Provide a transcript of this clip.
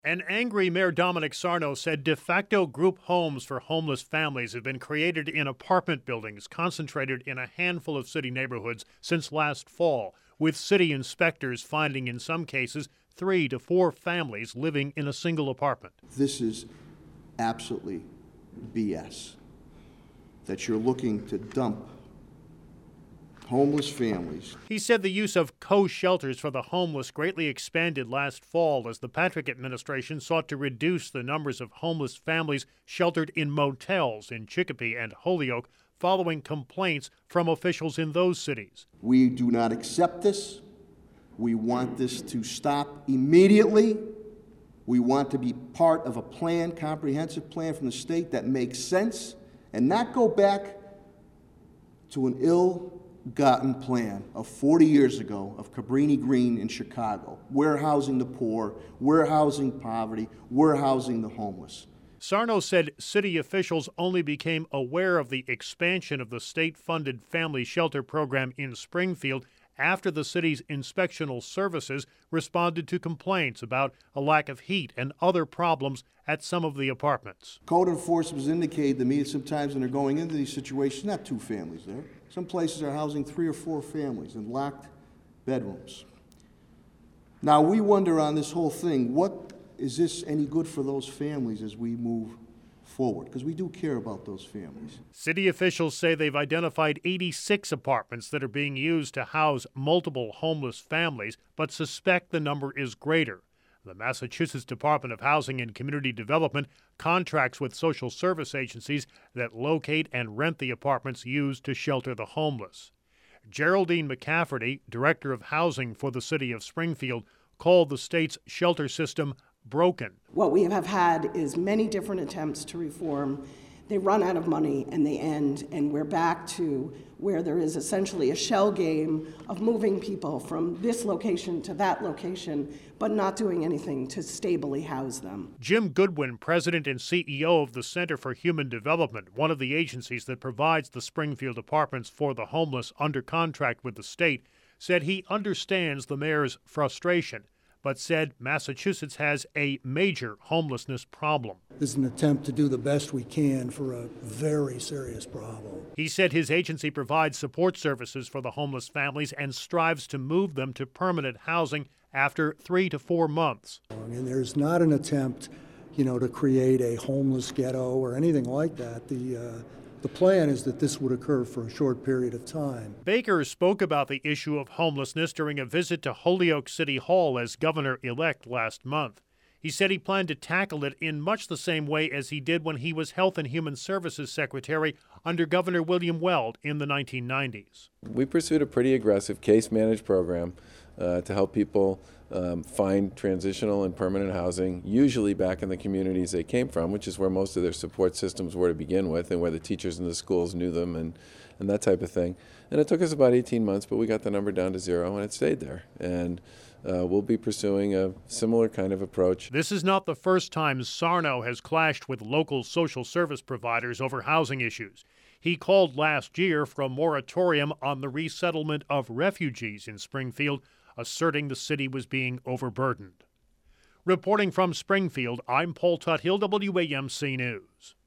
An angry Mayor Dominic Sarno said de facto group homes for homeless families have been created in apartment buildings concentrated in a handful of city neighborhoods since last fall, with city inspectors finding in some cases 3 to 4 families living in a single apartment. This is absolutely BS, that you're looking to dump homeless families. He said the use of co-shelters for the homeless greatly expanded last fall as the Patrick administration sought to reduce the numbers of homeless families sheltered in motels in Chicopee and Holyoke following complaints from officials in those cities. We do not accept this. We want this to stop immediately. We want to be part of a plan, comprehensive plan from the state that makes sense and not go back to an ill-gotten plan of 40 years ago of Cabrini Green in Chicago, warehousing the poor, warehousing poverty, warehousing the homeless. Sarno said city officials only became aware of the expansion of the state-funded family shelter program in Springfield after the city's inspectional services responded to complaints about a lack of heat and other problems at some of the apartments. Code enforcement has indicated to me that sometimes when they're going into these situations, not 2 families there. Some places are housing 3 or 4 families in locked bedrooms. Now we wonder on this whole thing, is this any good for those families as we move forward? Because we do care about those families. City officials say they've identified 86 apartments that are being used to house multiple homeless families, but suspect the number is greater. The Massachusetts Department of Housing and Community Development contracts with social service agencies that locate and rent the apartments used to shelter the homeless. Geraldine McCafferty, Director of Housing for the City of Springfield, called the state's shelter system broken. What we have had is many different attempts to reform. They run out of money and they end, and we're back to where there is essentially a shell game of moving people from this location to that location, but not doing anything to stably house them. Jim Goodwin, president and CEO of the Center for Human Development, one of the agencies that provides the Springfield apartments for the homeless under contract with the state, said he understands the mayor's frustration, but said Massachusetts has a major homelessness problem. This is an attempt to do the best we can for a very serious problem. He said his agency provides support services for the homeless families and strives to move them to permanent housing after 3 to 4 months. And there's not an attempt, to create a homeless ghetto or anything like that. The plan is that this would occur for a short period of time. Baker spoke about the issue of homelessness during a visit to Holyoke City Hall as governor-elect last month. He said he planned to tackle it in much the same way as he did when he was Health and Human Services Secretary under Governor William Weld in the 1990s. We pursued a pretty aggressive case-managed program to help people find transitional and permanent housing, usually back in the communities they came from, which is where most of their support systems were to begin with and where the teachers in the schools knew them and that type of thing. And it took us about 18 months, but we got the number down to 0 and it stayed there. And we'll be pursuing a similar kind of approach. This is not the first time Sarno has clashed with local social service providers over housing issues. He called last year for a moratorium on the resettlement of refugees in Springfield, asserting the city was being overburdened. Reporting from Springfield, I'm Paul Tuthill, WAMC News.